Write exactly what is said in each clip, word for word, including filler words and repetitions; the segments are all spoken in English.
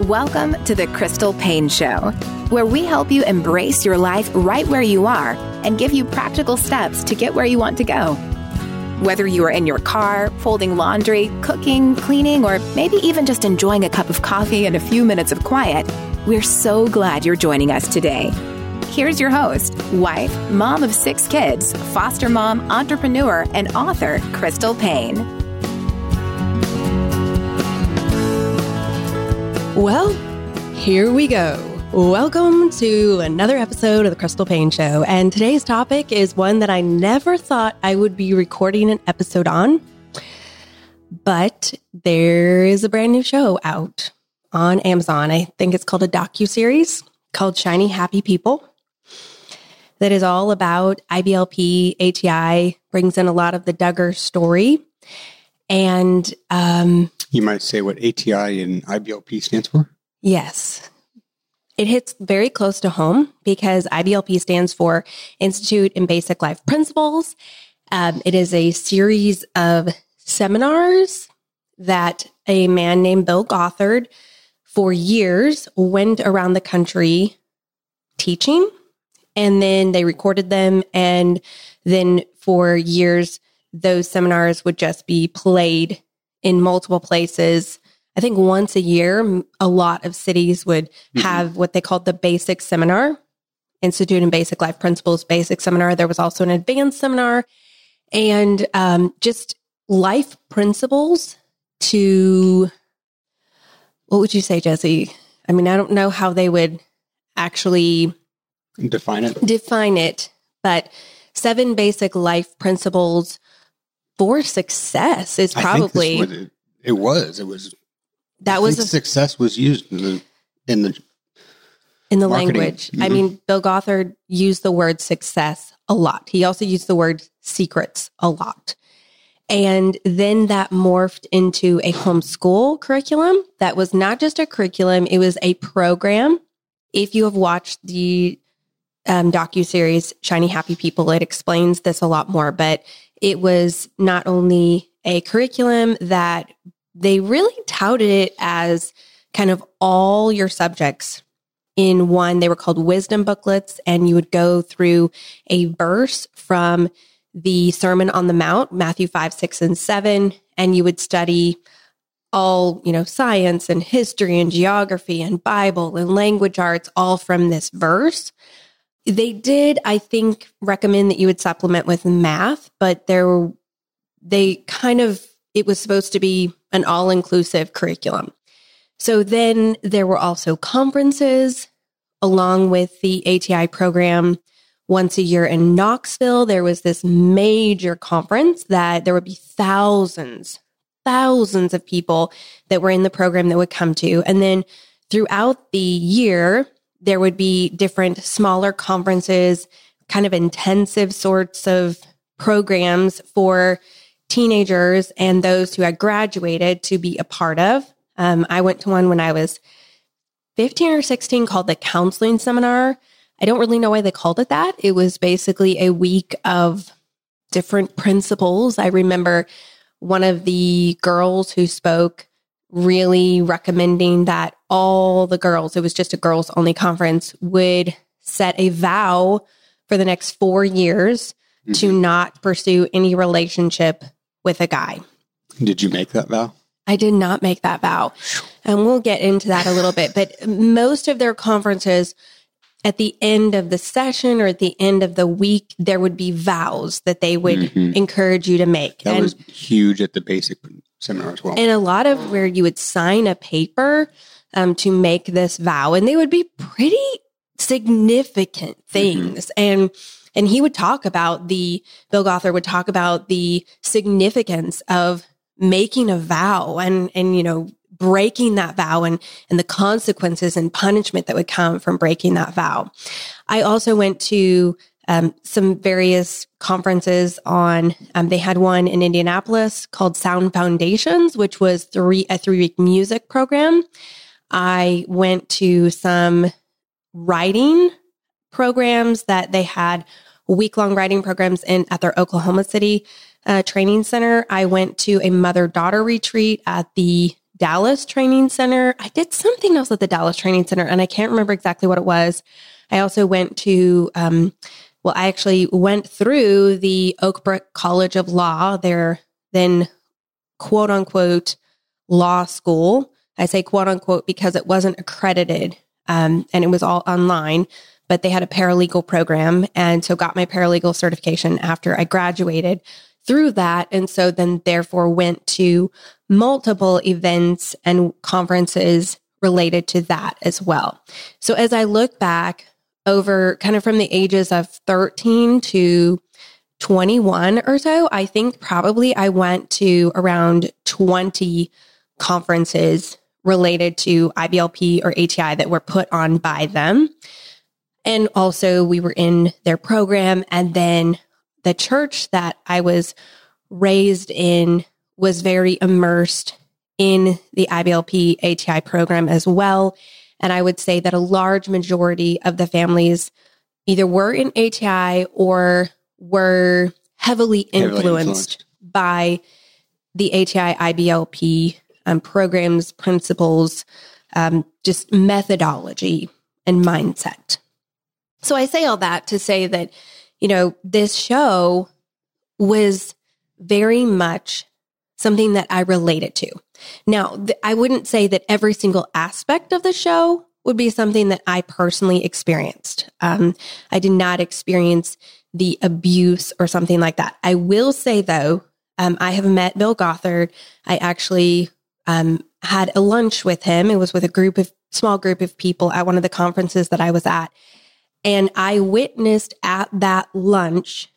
Welcome to the Crystal Paine Show, where we help you embrace your life right where you are and give you practical steps to get where you want to go. Whether you are in your car, folding laundry, cooking, cleaning, or maybe even just enjoying a cup of coffee and a few minutes of quiet, we're so glad you're joining us today. Here's your host, wife, mom of six kids, foster mom, entrepreneur, and author, Crystal Paine. Well, here we go. Welcome to another episode of the Crystal Paine Show. And today's topic is one that I never thought I would be recording an episode on. But there is a brand new show out on Amazon. I think it's called a docuseries called Shiny Happy People. That is all about I B L P, A T I, brings in a lot of the Duggar story. And um, you might say what A T I and I B L P stands for? Yes. It hits very close to home because I B L P stands for Institute in Basic Life Principles. Um, it is a series of seminars that a man named Bill Gothard for years went around the country teaching, and then they recorded them. And then for years, those seminars would just be played in multiple places. I think once a year, a lot of cities would have what they called the basic seminar, Institute in Basic Life Principles basic seminar. There was also an advanced seminar, and um, just life principles to, what would you say, Jesse? I mean, I don't know how they would actually define it, define it, but seven basic life principles for success is probably, I think this was, it was, it was, That I was think a, success was used in the in the in the marketing. language. Mm-hmm. I mean, Bill Gothard used the word success a lot. He also used the word secrets a lot. And then that morphed into a homeschool curriculum that was not just a curriculum, it was a program. If you have watched the um, docuseries Shiny Happy People, it explains this a lot more, but it was not only a curriculum that they really touted it as kind of all your subjects in one. They were called wisdom booklets, and you would go through a verse from the Sermon on the Mount, Matthew five, six, and seven, and you would study all, you know, science and history and geography and Bible and language arts, all from this verse. They did, I think, recommend that you would supplement with math, but there, they kind of, it was supposed to be an all-inclusive curriculum. So then there were also conferences along with the A T I program. Once a year in Knoxville, there was this major conference that there would be thousands, thousands of people that were in the program that would come to. And then throughout the year, there would be different smaller conferences, kind of intensive sorts of programs for teenagers and those who had graduated to be a part of. Um, I went to one when I was fifteen or sixteen called the Counseling Seminar. I don't really know why they called it that. It was basically a week of different principles. I remember one of the girls who spoke really recommending that all the girls, it was just a girls only conference, would set a vow for the next four years mm-hmm. to not pursue any relationship with a guy. Did you make that vow? I did not make that vow. And we'll get into that a little bit. But most of their conferences, at the end of the session or at the end of the week, there would be vows that they would mm-hmm. encourage you to make. That and, was huge at the basic seminar as well. And a lot of where you would sign a paper um, to make this vow. And they would be pretty significant things. Mm-hmm. And And he would talk about the, Bill Gothard would talk about the significance of making a vow and, and, you know, breaking that vow and, and the consequences and punishment that would come from breaking that vow. I also went to um, some various conferences on, um, they had one in Indianapolis called Sound Foundations, which was three, a three week music program. I went to some writing programs that they had week-long writing programs in at their Oklahoma City uh, training center. I went to a mother-daughter retreat at the Dallas Training Center. I did something else at the Dallas Training Center, and I can't remember exactly what it was. I also went to, um, well, I actually went through the Oakbrook College of Law, their then quote unquote law school. I say quote unquote because it wasn't accredited um, and it was all online, but they had a paralegal program. And so got my paralegal certification after I graduated through that. And so then therefore went to multiple events and conferences related to that as well. So as I look back over kind of from the ages of thirteen to twenty-one or so, I think probably I went to around twenty conferences related to I B L P or A T I that were put on by them. And also we were in their program. And then the church that I was raised in was very immersed in the I B L P A T I program as well. And I would say that a large majority of the families either were in A T I or were heavily influenced, heavily influenced. by the A T I I B L P um, programs, principles, um, just methodology and mindset. So I say all that to say that, you know, this show was very much something that I related to. Now, th- I wouldn't say that every single aspect of the show would be something that I personally experienced. Um, I did not experience the abuse or something like that. I will say, though, um, I have met Bill Gothard. I actually um, had a lunch with him. It was with a group of small group of people at one of the conferences that I was at. And I witnessed at that lunch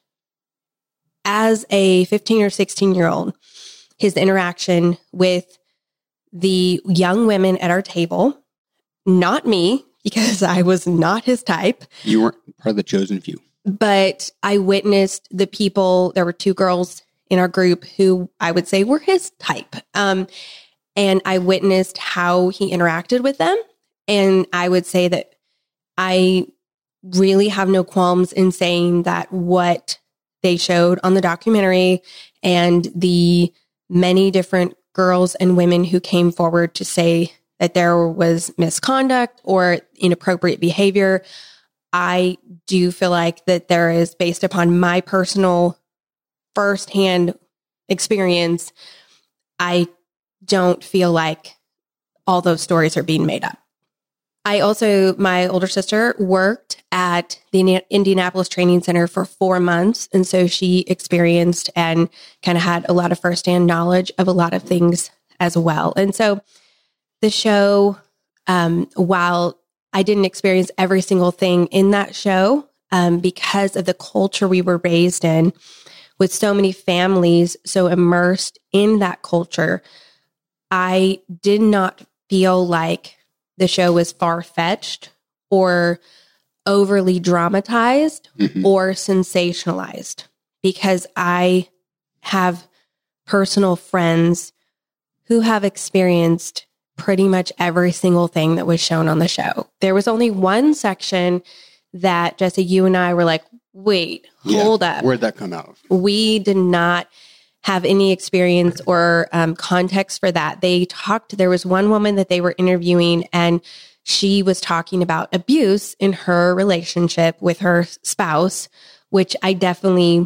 as a fifteen or sixteen year old, his interaction with the young women at our table, not me, because I was not his type. You weren't part of the chosen few. But I witnessed the people, there were two girls in our group who I would say were his type. Um, and I witnessed how he interacted with them. And I would say that I really have no qualms in saying that what they showed on the documentary and the many different girls and women who came forward to say that there was misconduct or inappropriate behavior, I do feel like that there is, based upon my personal firsthand experience, I don't feel like all those stories are being made up. I also, my older sister worked at the Indianapolis Training Center for four months. And so she experienced and kind of had a lot of firsthand knowledge of a lot of things as well. And so the show, um, while I didn't experience every single thing in that show, um, because of the culture we were raised in, with so many families so immersed in that culture, I did not feel like the show was far-fetched or overly dramatized mm-hmm. or sensationalized, because I have personal friends who have experienced pretty much every single thing that was shown on the show. There was only one section that, Jesse, you and I were like, wait, yeah, hold up. Where'd that come out of? We did not have any experience or um, context for that. They talked, there was one woman that they were interviewing, and she was talking about abuse in her relationship with her spouse, which I definitely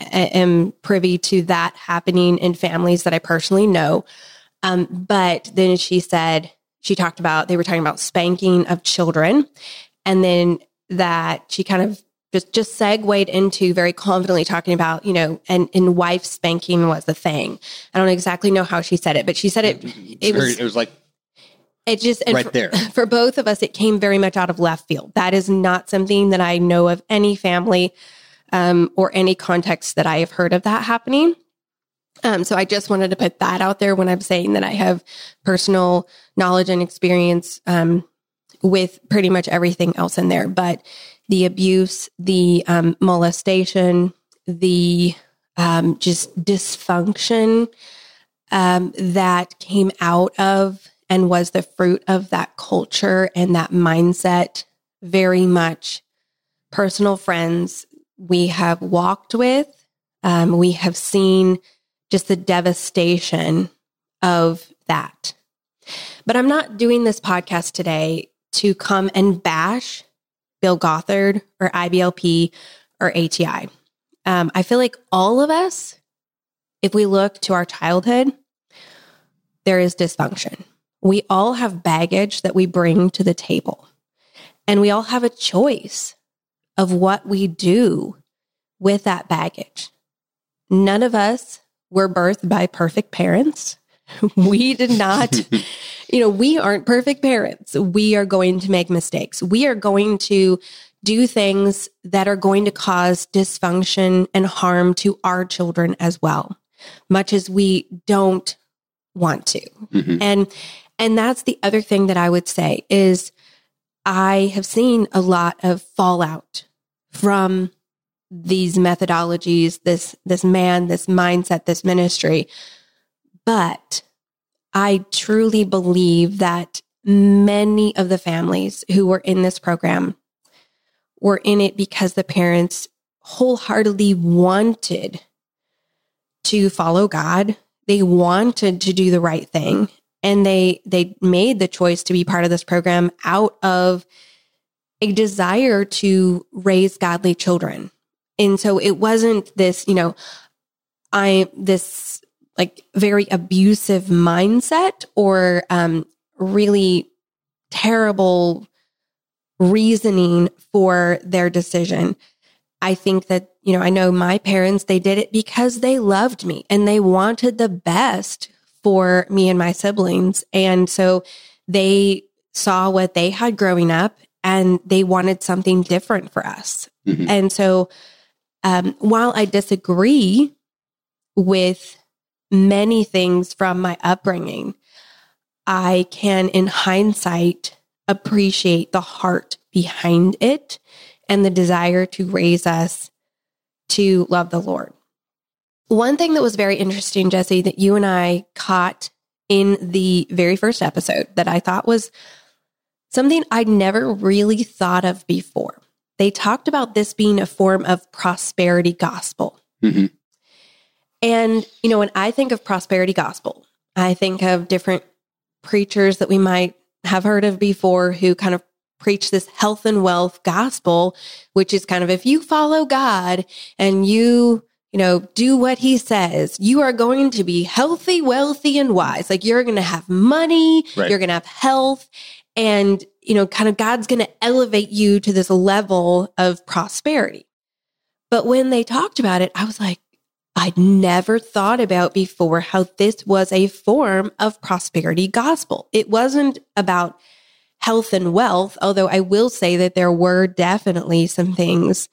am privy to that happening in families that I personally know. Um, but then she said, she talked about, they were talking about spanking of children. And then that she kind of just, just segued into very confidently talking about, you know, and, and wife spanking was the thing. I don't exactly know how she said it, but she said it, it very, was, it was like, it just, and right for, there. For both of us, it came very much out of left field. That is not something that I know of any family, um, or any context that I have heard of that happening. Um, so I just wanted to put that out there when I'm saying that I have personal knowledge and experience, um, with pretty much everything else in there. But the abuse, the um, molestation, the um, just dysfunction um, that came out of and was the fruit of that culture and that mindset, very much personal friends we have walked with. Um, we have seen just the devastation of that. But I'm not doing this podcast today to come and bash Bill Gothard or I B L P or A T I. Um, I feel like all of us, if we look to our childhood, there is dysfunction. We all have baggage that we bring to the table. And we all have a choice of what we do with that baggage. None of us were birthed by perfect parents. We did not, you know, we aren't perfect parents. We are going to make mistakes. We are going to do things that are going to cause dysfunction and harm to our children as well, much as we don't want to. Mm-hmm. And, and that's the other thing that I would say is I have seen a lot of fallout from these methodologies, this, this man, this mindset, this ministry. But I truly believe that many of the families who were in this program were in it because the parents wholeheartedly wanted to follow God. They wanted to do the right thing. And they they made the choice to be part of this program out of a desire to raise godly children. And so it wasn't this, you know, I this like very abusive mindset or um, really terrible reasoning for their decision. I think that, you know, I know my parents, they did it because they loved me and they wanted the best for me and my siblings. And so they saw what they had growing up and they wanted something different for us. Mm-hmm. And so um, while I disagree with many things from my upbringing, I can, in hindsight, appreciate the heart behind it and the desire to raise us to love the Lord. One thing that was very interesting, Jesse, that you and I caught in the very first episode that I thought was something I'd never really thought of before. They talked about this being a form of prosperity gospel. Mm-hmm. And, you know, when I think of prosperity gospel, I think of different preachers that we might have heard of before who kind of preach this health and wealth gospel, which is kind of if you follow God and you, you know, do what he says, you are going to be healthy, wealthy, and wise. Like you're going to have money, right. You're going to have health, and, you know, kind of God's going to elevate you to this level of prosperity. But when they talked about it, I was like, I'd never thought about before how this was a form of prosperity gospel. It wasn't about health and wealth, although I will say that there were definitely some things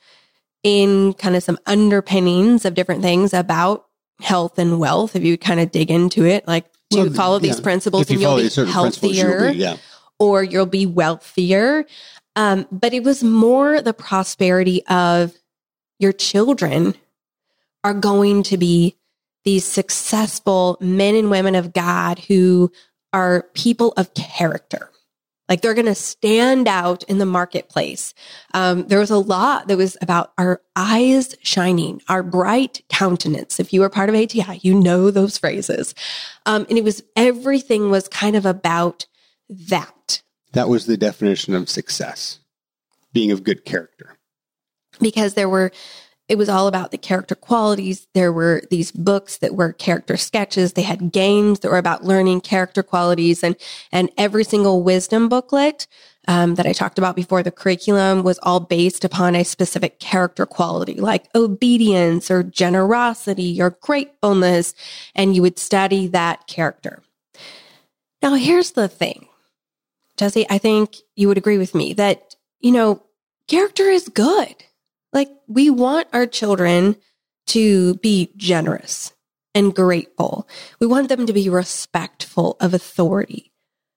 in kind of some underpinnings of different things about health and wealth. If you kind of dig into it, like to well, follow yeah. these principles and you'll be healthier you'll be, yeah. or you'll be wealthier. Um, but it was more the prosperity of your children are going to be these successful men and women of God who are people of character. Like they're going to stand out in the marketplace. Um, there was a lot that was about our eyes shining, our bright countenance. If you were part of A T I, you know those phrases. Um, and it was, everything was kind of about that. That was the definition of success, being of good character. Because there were, it was all about the character qualities. There were these books that were character sketches. They had games that were about learning character qualities. And, and every single wisdom booklet um, that I talked about before, the curriculum was all based upon a specific character quality, like obedience or generosity or gratefulness. And you would study that character. Now, here's the thing, Jesse, I think you would agree with me that, you know, character is good. Like we want our children to be generous and grateful. We want them to be respectful of authority.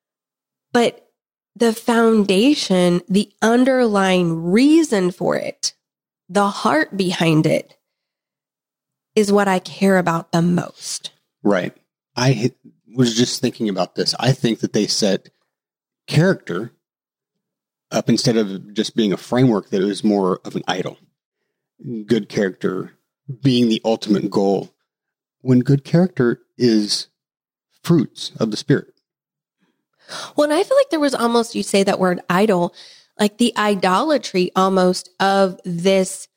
But the foundation, the underlying reason for it, the heart behind it is what I care about the most. Right. I was just thinking about this. I think that they set character up instead of just being a framework, that it was more of an idol. Good character being the ultimate goal, when good character is fruits of the Spirit. Well, and I feel like there was almost, you say that word idol, like the idolatry almost of this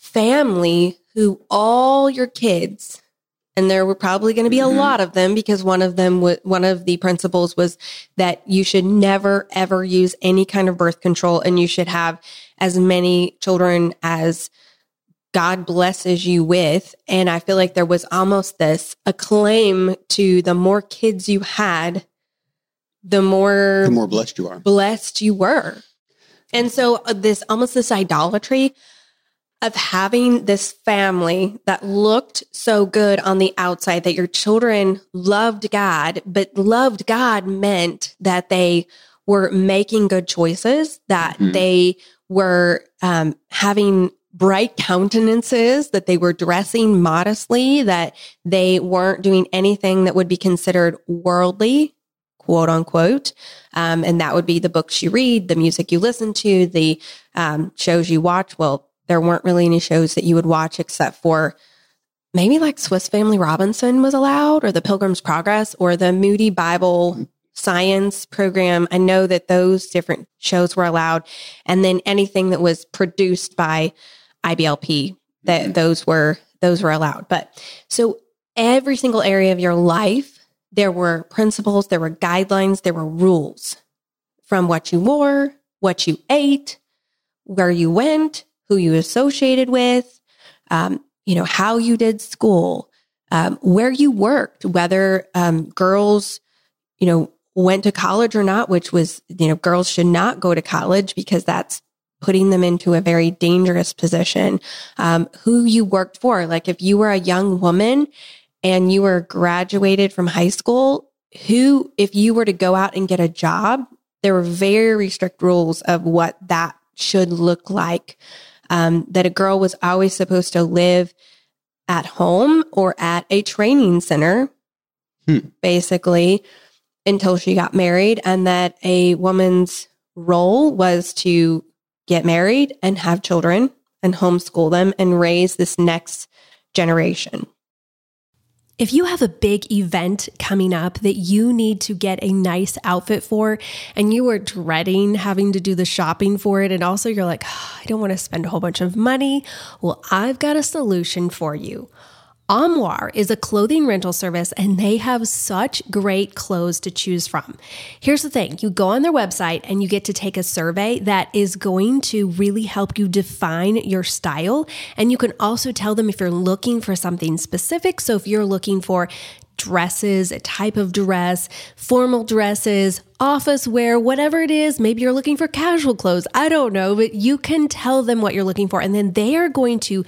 family who all your kids, and there were probably going to be a Mm-hmm. lot of them, because one of them, w- one of the principles was that you should never, ever use any kind of birth control, and you should have as many children as God blesses you with. And I feel like there was almost this acclaim to the more kids you had, the more, The more blessed you are. blessed you were. And so uh, this, almost this idolatry of having this family that looked so good on the outside, that your children loved God, but loved God meant that they were making good choices, that Mhm. they were um, having bright countenances, that they were dressing modestly, that they weren't doing anything that would be considered worldly, quote unquote. Um, and that would be the books you read, the music you listen to, the um, shows you watch. Well, there weren't really any shows that you would watch except for maybe like Swiss Family Robinson was allowed, or the Pilgrim's Progress, or the Moody Bible Science program. I know that those different shows were allowed. And then anything that was produced by I B L P, that Mhm. those were, those were allowed. But so every single area of your life, there were principles, there were guidelines, there were rules, from what you wore, what you ate, where you went, who you associated with, um, you know, how you did school, um, where you worked, whether um, girls, you know, went to college or not, which was, you know, girls should not go to college because that's putting them into a very dangerous position. Um, who you worked for, like if you were a young woman and you were graduated from high school, who, if you were to go out and get a job, there were very strict rules of what that should look like. Um, that a girl was always supposed to live at home or at a training center, Hmm. basically, until she got married, and that a woman's role was to get married and have children and homeschool them and raise this next generation. If you have a big event coming up that you need to get a nice outfit for, and you are dreading having to do the shopping for it, and also you're like, oh, I don't want to spend a whole bunch of money, well, I've got a solution for you. Armoire is a clothing rental service, and they have such great clothes to choose from. Here's the thing. You go on their website and you get to take a survey that is going to really help you define your style. And you can also tell them if you're looking for something specific. So if you're looking for dresses, a type of dress, formal dresses, office wear, whatever it is, maybe you're looking for casual clothes. I don't know, but you can tell them what you're looking for. And then they are going to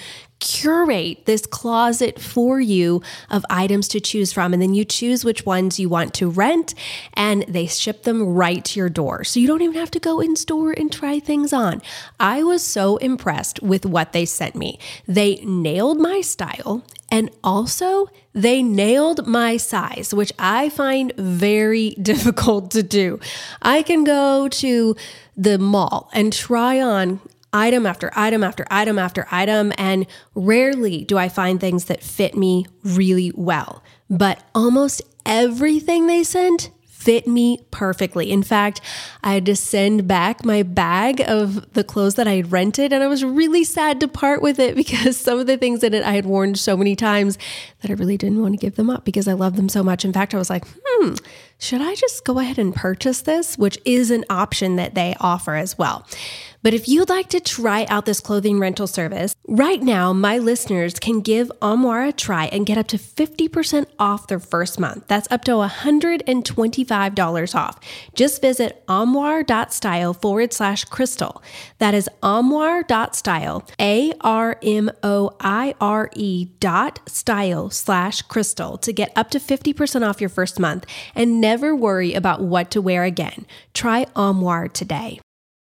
curate this closet for you of items to choose from. And then you choose which ones you want to rent, and they ship them right to your door. So you don't even have to go in store and try things on. I was so impressed with what they sent me. They nailed my style, and also they nailed my size, which I find very difficult to do. I can go to the mall and try on item after item after item after item, and rarely do I find things that fit me really well. But almost everything they sent fit me perfectly. In fact, I had to send back my bag of the clothes that I had rented, and I was really sad to part with it because some of the things in it I had worn so many times that I really didn't want to give them up because I love them so much. In fact, I was like, hmm, should I just go ahead and purchase this? Which is an option that they offer as well. But if you'd like to try out this clothing rental service, right now, my listeners can give Armoire a try and get up to fifty percent off their first month. That's up to one hundred twenty-five dollars off. Just visit armoire.style forward slash crystal. That is armoire.style, A R M O I R E dot style slash crystal to get up to fifty percent off your first month and never worry about what to wear again. Try Armoire today.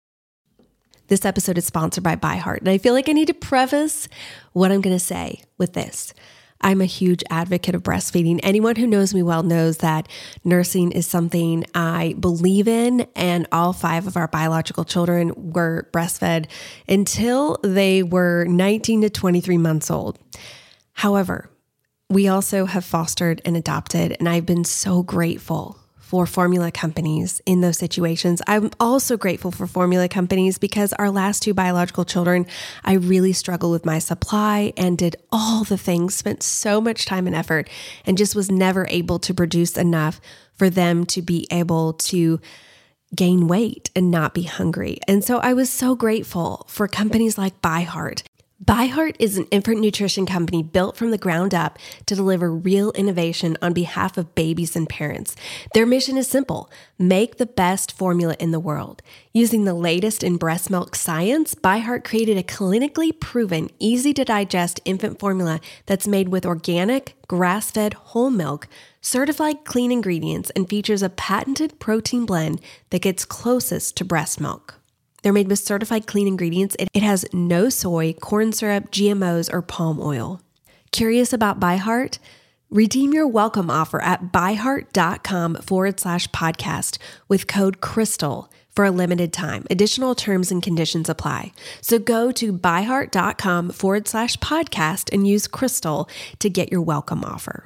This episode is sponsored by ByHeart, and I feel like I need to preface what I'm going to say with this. I'm a huge advocate of breastfeeding. Anyone who knows me well knows that nursing is something I believe in, and all five of our biological children were breastfed until they were nineteen to twenty-three months old. However, we also have fostered and adopted, and I've been so grateful for formula companies in those situations. I'm also grateful for formula companies because our last two biological children, I really struggled with my supply and did all the things, spent so much time and effort, and just was never able to produce enough for them to be able to gain weight and not be hungry. And so I was so grateful for companies like ByHeart. ByHeart is an infant nutrition company built from the ground up to deliver real innovation on behalf of babies and parents. Their mission is simple: make the best formula in the world. Using the latest in breast milk science, ByHeart created a clinically proven, easy to digest infant formula that's made with organic, grass-fed whole milk, certified clean ingredients, and features a patented protein blend that gets closest to breast milk. They're made with certified clean ingredients. It has no soy, corn syrup, G M Os, or palm oil. Curious about ByHeart? Redeem your welcome offer at byheart.com forward slash podcast with code CRYSTAL for a limited time. Additional terms and conditions apply. So go to byheart.com forward slash podcast and use CRYSTAL to get your welcome offer.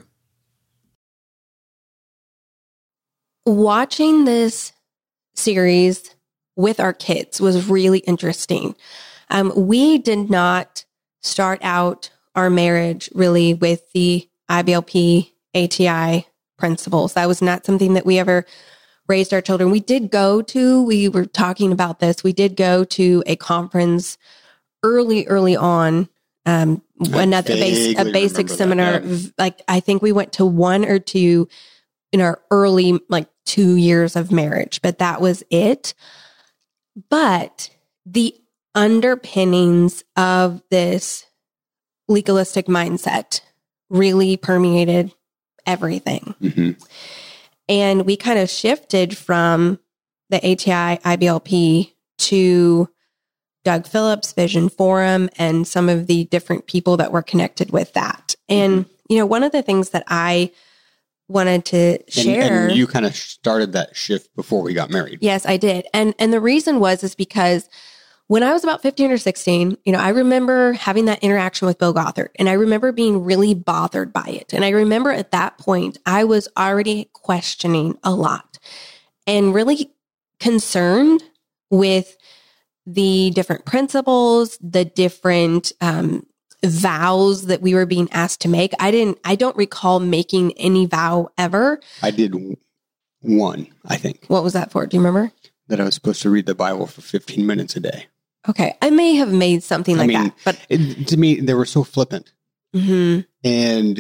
Watching this series with our kids was really interesting. Um, we did not start out our marriage really with the I B L P, A T I principles. That was not something that we ever raised our children. We did go to, we were talking about this, we did go to a conference early, early on, um, another base, a basic seminar. That, yeah. Like, I think we went to one or two in our early, like two years of marriage, but that was it. But the underpinnings of this legalistic mindset really permeated everything. Mm-hmm. And we kind of shifted from the A T I, I B L P to Doug Phillips, Vision Forum, and some of the different people that were connected with that. And, mm-hmm. you know, one of the things that I wanted to share. And, and you kind of started that shift before we got married. Yes, I did. And and the reason was is because when I was about fifteen or sixteen, you know, I remember having that interaction with Bill Gothard, and I remember being really bothered by it. And I remember at that point, I was already questioning a lot and really concerned with the different principles, the different um vows that we were being asked to make. I didn't, I don't recall making any vow ever. I did one, I think. What was that for? Do you remember? That I was supposed to read the Bible for fifteen minutes a day. Okay. I may have made something like I mean, that, but it, to me, they were so flippant. Mm-hmm. And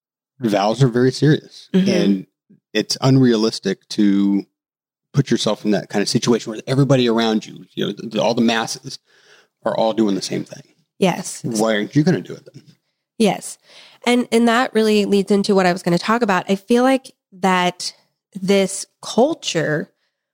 vows are very serious. Mm-hmm. And it's unrealistic to put yourself in that kind of situation where everybody around you, you know, the, all the masses are all doing the same thing. Yes. Why aren't you going to do it then? Yes. And and that really leads into what I was going to talk about. I feel like that this culture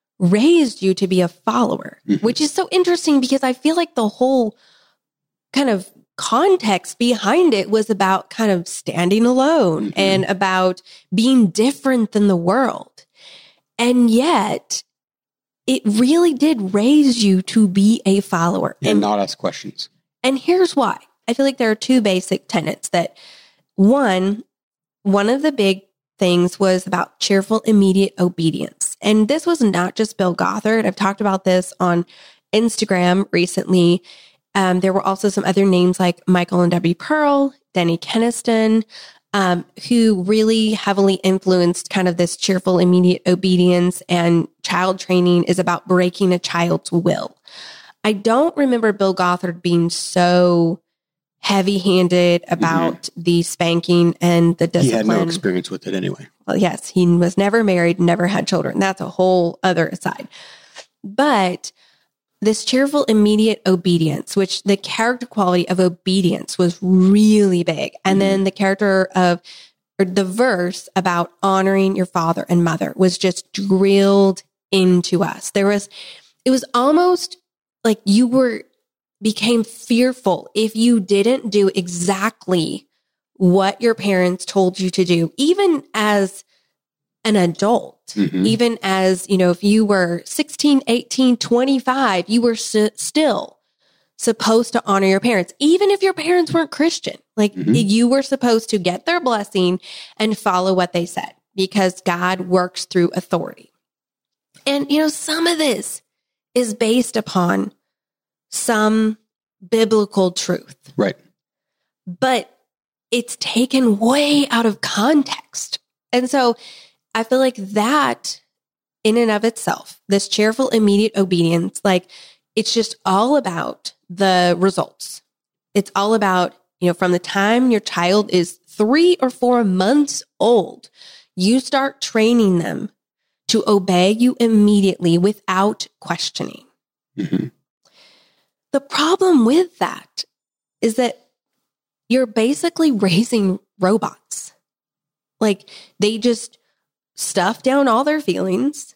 raised you to be a follower, mm-hmm. which is so interesting because I feel like the whole kind of context behind it was about kind of standing alone mm-hmm. and about being different than the world. And yet it really did raise you to be a follower. And, and not ask questions. And here's why. I feel like there are two basic tenets that one, one of the big things was about cheerful, immediate obedience. And this was not just Bill Gothard. I've talked about this on Instagram recently. Um, there were also some other names like Michael and Debbie Pearl, Denny Keniston, um, who really heavily influenced kind of this cheerful, immediate obedience, and child training is about breaking a child's will. I don't remember Bill Gothard being so heavy-handed about mm-hmm. the spanking and the discipline. He had no experience with it anyway. Well, yes, he was never married, never had children. That's a whole other aside. But this cheerful, immediate obedience, which the character quality of obedience was really big. And mm-hmm. then the character of, or the verse about honoring your father and mother was just drilled into us. There was, it was almost like you were, became fearful if you didn't do exactly what your parents told you to do, even as an adult, mm-hmm. even as, you know, if you were sixteen, eighteen, twenty-five, you were s- still supposed to honor your parents, even if your parents weren't Christian. Like mm-hmm. you were supposed to get their blessing and follow what they said. because God works through authority. And, you know, some of this is based upon some biblical truth. Right. But it's taken way out of context. And so I feel like that in and of itself, this cheerful, immediate obedience, like it's just all about the results. It's all about, you know, from the time your child is three or four months old, you start training them to obey you immediately without questioning. Mm-hmm. The problem with that is that you're basically raising robots. Like they just stuff down all their feelings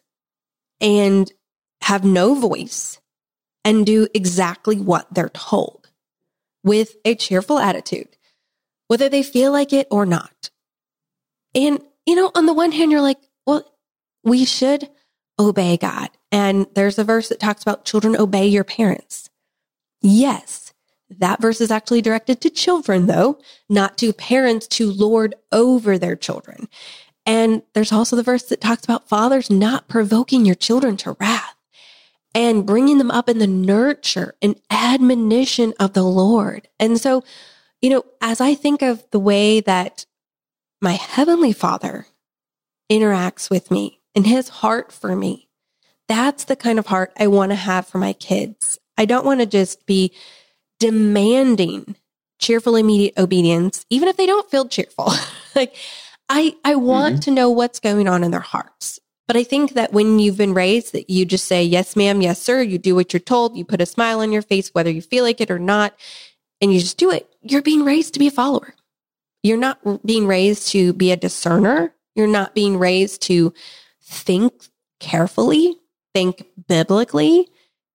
and have no voice and do exactly what they're told with a cheerful attitude, whether they feel like it or not. And, you know, on the one hand, you're like, well, we should obey God. And there's a verse that talks about children obey your parents. Yes, that verse is actually directed to children, though, not to parents to lord over their children. And there's also the verse that talks about fathers not provoking your children to wrath and bringing them up in the nurture and admonition of the Lord. And so, you know, as I think of the way that my Heavenly Father interacts with me and his heart for me, that's the kind of heart I want to have for my kids. I don't want to just be demanding cheerful, immediate obedience, even if they don't feel cheerful. Like I, I want mm-hmm. to know what's going on in their hearts. But I think that when you've been raised that you just say, yes, ma'am, yes, sir, you do what you're told, you put a smile on your face, whether you feel like it or not, and you just do it, you're being raised to be a follower. You're not being raised to be a discerner. You're not being raised to think carefully, think biblically,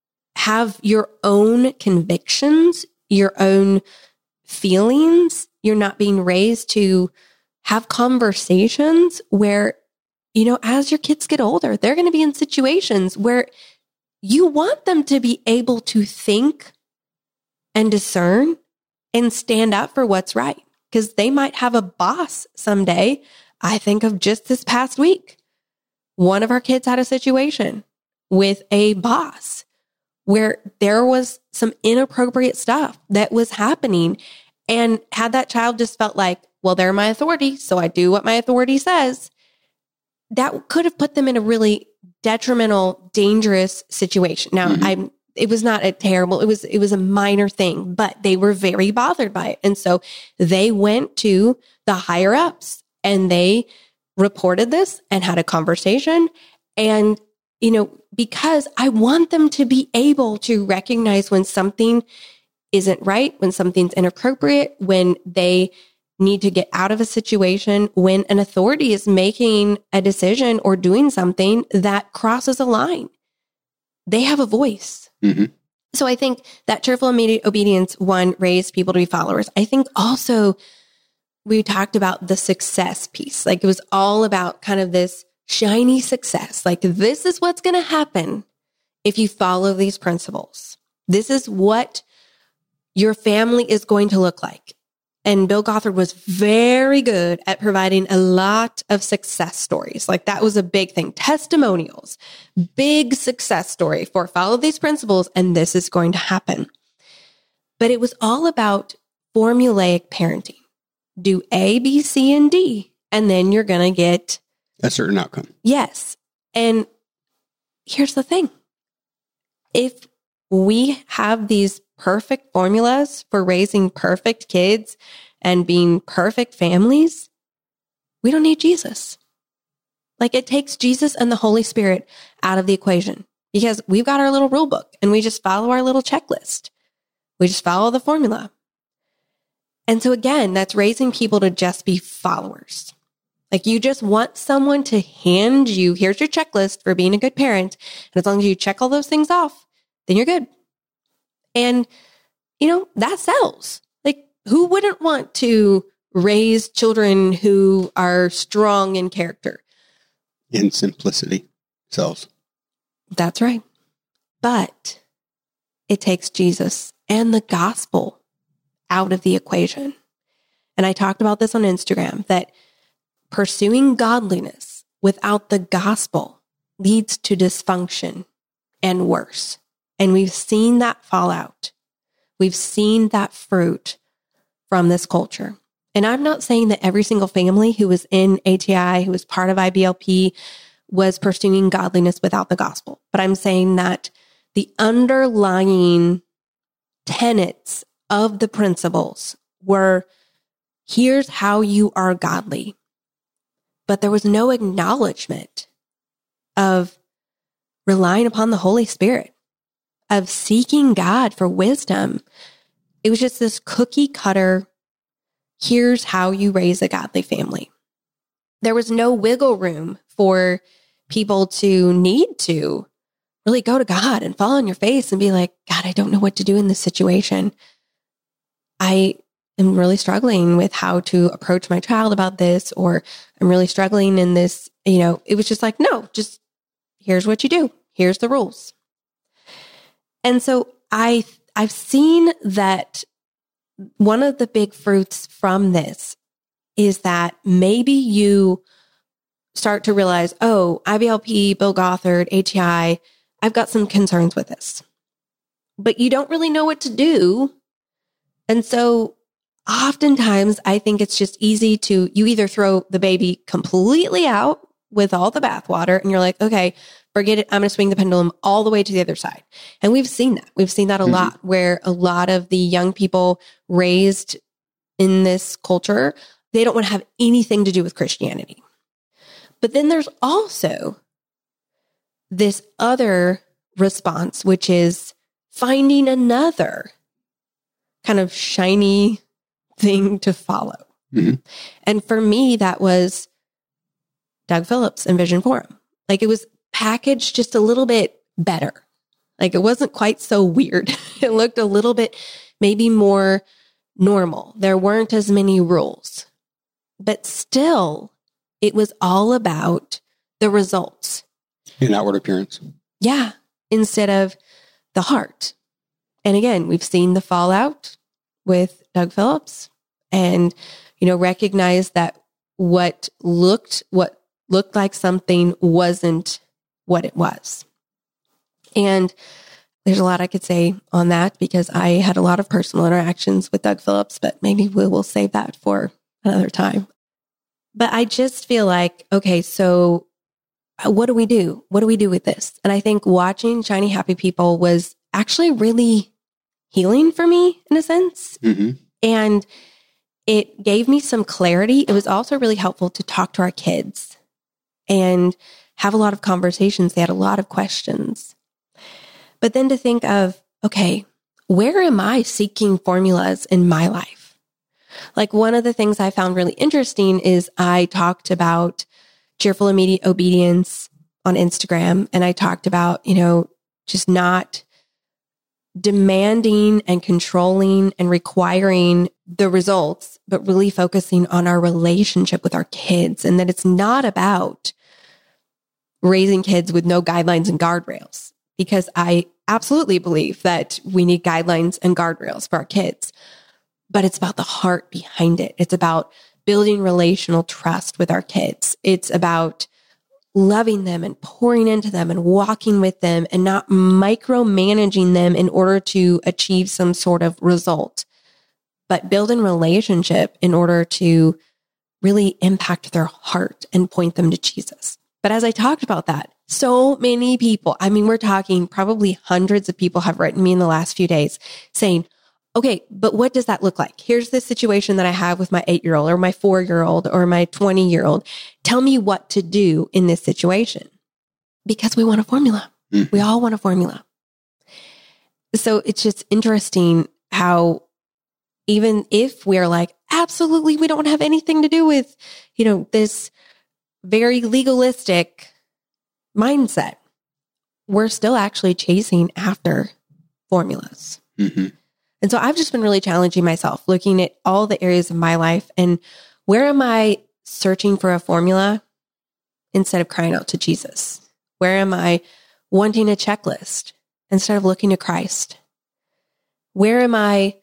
have your own convictions, your own feelings. You're not being raised to have conversations where, you know, as your kids get older, they're going to be in situations where you want them to be able to think and discern and stand up for what's right, because they might have a boss someday. I think of just this past week, one of our kids had a situation with a boss where there was some inappropriate stuff that was happening. And had that child just felt like, well, they're my authority, so I do what my authority says, that could have put them in a really detrimental, dangerous situation. Now, mm-hmm. I'm, it was not a terrible, it was, it was a minor thing, but they were very bothered by it. And so they went to the higher ups and they reported this and had a conversation. And, you know, because I want them to be able to recognize when something isn't right, when something's inappropriate, when they need to get out of a situation, when an authority is making a decision or doing something that crosses a line. They have a voice. Mm-hmm. So I think that cheerful, immediate obedience, one, raised people to be followers. I think also we talked about the success piece. Like it was all about kind of this shiny success. Like this is what's going to happen if you follow these principles. This is what your family is going to look like. And Bill Gothard was very good at providing a lot of success stories. Like that was a big thing. Testimonials, big success story for follow these principles and this is going to happen. But it was all about formulaic parenting. Do A, B, C, and D, and then you're going to get a certain outcome. Yes. And here's the thing. If we have these perfect formulas for raising perfect kids and being perfect families, we don't need Jesus. Like it takes Jesus and the Holy Spirit out of the equation because we've got our little rule book and we just follow our little checklist. We just follow the formula. And so again, that's raising people to just be followers. Like you just want someone to hand you, here's your checklist for being a good parent. And as long as you check all those things off, then you're good. And, you know, that sells. Like who wouldn't want to raise children who are strong in character? In simplicity sells. That's right. But it takes Jesus and the gospel out of the equation. And I talked about this on Instagram, that pursuing godliness without the gospel leads to dysfunction and worse. And we've seen that fallout. We've seen that fruit from this culture. And I'm not saying that every single family who was in A T I, who was part of I B L P, was pursuing godliness without the gospel. But I'm saying that the underlying tenets of the principles were, here's how you are godly. But there was no acknowledgement of relying upon the Holy Spirit, of seeking God for wisdom. It was just this cookie cutter, here's how you raise a godly family. There was no wiggle room for people to need to really go to God and fall on your face and be like, God, I don't know what to do in this situation. I am really struggling with how to approach my child about this, or I'm really struggling in this. You know, it was just like, no, just here's what you do. Here's the rules. And so I, I've seen that one of the big fruits from this is that maybe you start to realize, oh, I B L P, Bill Gothard, A T I, I've got some concerns with this, but you don't really know what to do. And so oftentimes I think it's just easy to, you either throw the baby completely out with all the bathwater and you're like, okay, forget it. I'm going to swing the pendulum all the way to the other side. And we've seen that. We've seen that a mm-hmm. lot, where a lot of the young people raised in this culture, they don't want to have anything to do with Christianity. But then there's also this other response, which is finding another kind of shiny thing to follow. Mm-hmm. And for me, that was Doug Phillips and Vision Forum. Like, it was packaged just a little bit better. Like, it wasn't quite so weird. It looked a little bit maybe more normal. There weren't as many rules, but still it was all about the results. In outward appearance. Yeah. Instead of the heart. And again, we've seen the fallout with Doug Phillips, and, you know, recognize that what looked, what looked like something wasn't what it was. And there's a lot I could say on that, because I had a lot of personal interactions with Doug Phillips, but maybe we will save that for another time. But I just feel like, okay, so what do we do? What do we do with this? And I think watching Shiny Happy People was actually really healing for me in a sense. Mm-hmm. And it gave me some clarity. It was also really helpful to talk to our kids and have a lot of conversations. They had a lot of questions. But then to think of, okay, where am I seeking formulas in my life? Like, one of the things I found really interesting is I talked about cheerful, immediate obedience on Instagram. And I talked about, you know, just not demanding and controlling and requiring the results, but really focusing on our relationship with our kids, and that it's not about raising kids with no guidelines and guardrails, because I absolutely believe that we need guidelines and guardrails for our kids, but it's about the heart behind it. It's about building relational trust with our kids. It's about loving them and pouring into them and walking with them and not micromanaging them in order to achieve some sort of result, but building relationship in order to really impact their heart and point them to Jesus. But as I talked about that, so many people, I mean, we're talking probably hundreds of people have written me in the last few days saying, okay, but what does that look like? Here's this situation that I have with my eight-year-old or my four-year-old or my twenty-year-old. Tell me what to do in this situation. Because we want a formula. Mm-hmm. We all want a formula. So it's just interesting how even if we're like, absolutely, we don't have anything to do with, you know, this very legalistic mindset, we're still actually chasing after formulas. Mm-hmm. And so I've just been really challenging myself, looking at all the areas of my life and where am I searching for a formula instead of crying out to Jesus? Where am I wanting a checklist instead of looking to Christ? Where am I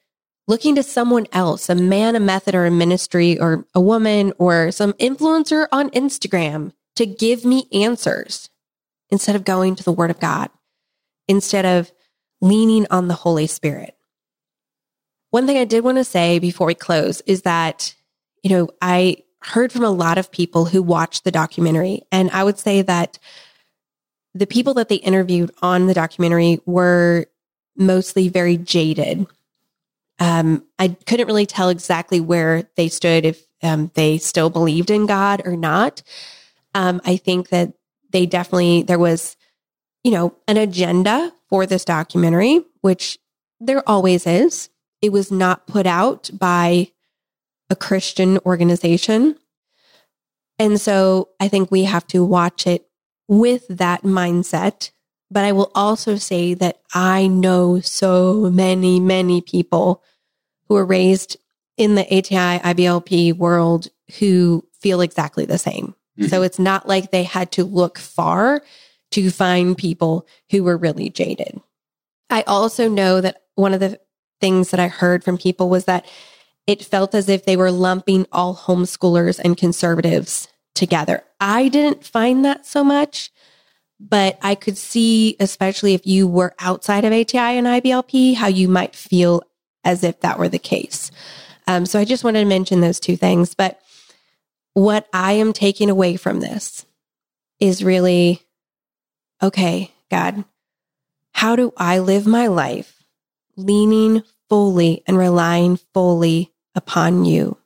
looking to someone else, a man, a method, or a ministry, or a woman, or some influencer on Instagram to give me answers instead of going to the Word of God, instead of leaning on the Holy Spirit. One thing I did want to say before we close is that, you know, I heard from a lot of people who watched the documentary, and I would say that the people that they interviewed on the documentary were mostly very jaded. Um, I couldn't really tell exactly where they stood, if um, they still believed in God or not. Um, I think that they definitely, there was, you know, an agenda for this documentary, which there always is. It was not put out by a Christian organization. And so I think we have to watch it with that mindset. But I will also say that I know so many, many people who were raised in the A T I, I B L P world who feel exactly the same. Mm-hmm. So it's not like they had to look far to find people who were really jaded. I also know that one of the things that I heard from people was that it felt as if they were lumping all homeschoolers and conservatives together. I didn't find that so much. But I could see, especially if you were outside of A T I and I B L P, how you might feel as if that were the case. Um, so I just wanted to mention those two things. But what I am taking away from this is really, okay, God, how do I live my life leaning fully and relying fully upon you?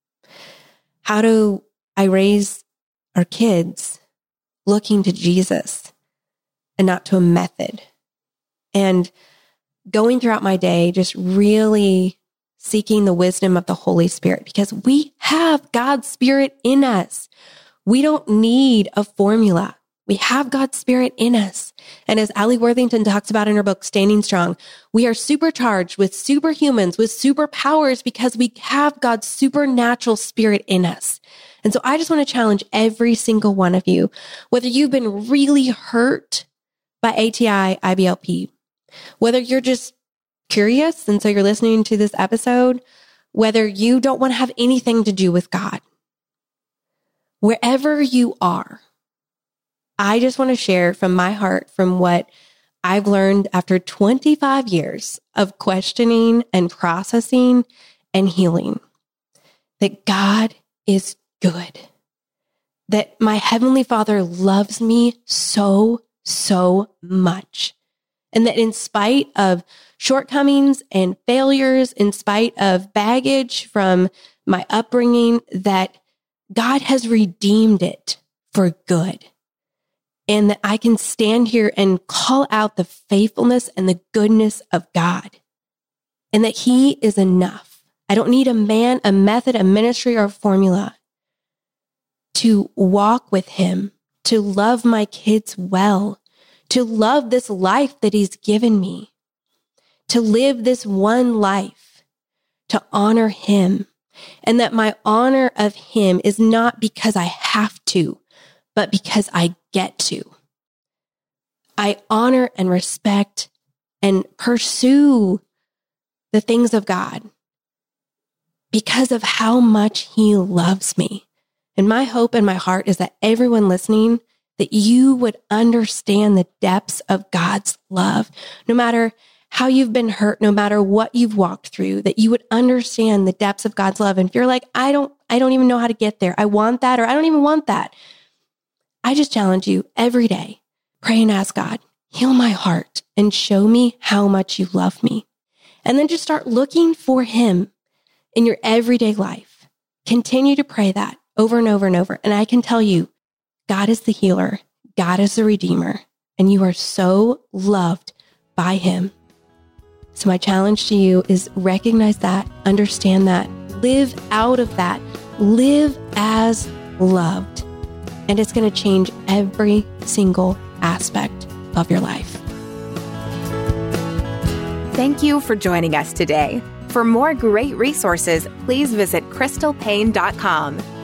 How do I raise our kids looking to Jesus and not to a method? And going throughout my day, just really seeking the wisdom of the Holy Spirit, because we have God's Spirit in us. We don't need a formula. We have God's Spirit in us. And as Allie Worthington talks about in her book, Standing Strong, we are supercharged with superhumans, with superpowers, because we have God's supernatural Spirit in us. And so I just want to challenge every single one of you, whether you've been really hurt by A T I, I B L P, whether you're just curious and so you're listening to this episode, whether you don't want to have anything to do with God, wherever you are, I just want to share from my heart, from what I've learned after twenty-five years of questioning and processing and healing, that God is good, that my Heavenly Father loves me so, so much. And that in spite of shortcomings and failures, in spite of baggage from my upbringing, that God has redeemed it for good. And that I can stand here and call out the faithfulness and the goodness of God. And that He is enough. I don't need a man, a method, a ministry, or a formula to walk with Him, to love my kids well, to love this life that He's given me, to live this one life, to honor Him. And that my honor of Him is not because I have to, but because I get to. I honor and respect and pursue the things of God because of how much He loves me. And my hope and my heart is that everyone listening, that you would understand the depths of God's love, no matter how you've been hurt, no matter what you've walked through, that you would understand the depths of God's love. And if you're like, I don't, I don't even know how to get there. I want that, or I don't even want that. I just challenge you every day, pray and ask God, heal my heart and show me how much you love me. And then just start looking for Him in your everyday life. Continue to pray that over and over and over. And I can tell you, God is the healer. God is the redeemer. And you are so loved by Him. So my challenge to you is recognize that, understand that, live out of that, live as loved. And it's going to change every single aspect of your life. Thank you for joining us today. For more great resources, please visit crystal paine dot com.